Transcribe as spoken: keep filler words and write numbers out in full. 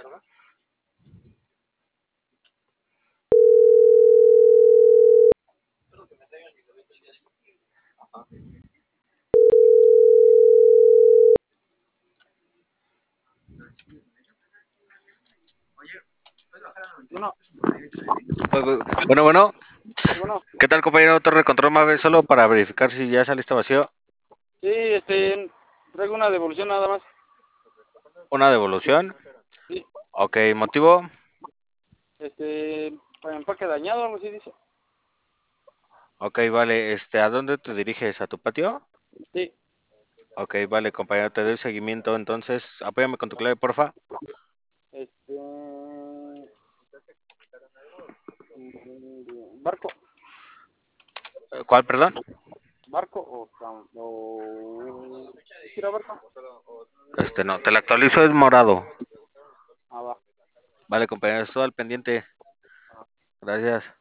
Bueno, Bueno, bueno, bueno, ¿qué tal, compañero? Torre de control Mave, solo para verificar si ya saliste vacío. sí, este, traigo una devolución nada más. Una devolución. Sí, Ok, motivo. este, para empaque dañado, algo así dice. Ok, vale, este, ¿a dónde te diriges? ¿A tu patio? Sí, Ok, vale, compañero, te doy seguimiento. Entonces, apóyame con tu clave, porfa. este, mm, barco, Eh, ¿Cuál, perdón? barco o, cam- o, ¿sí era barco? Este, no, te la actualizo, es morado. Ah, va. Vale, compañero, estoy al pendiente. Gracias.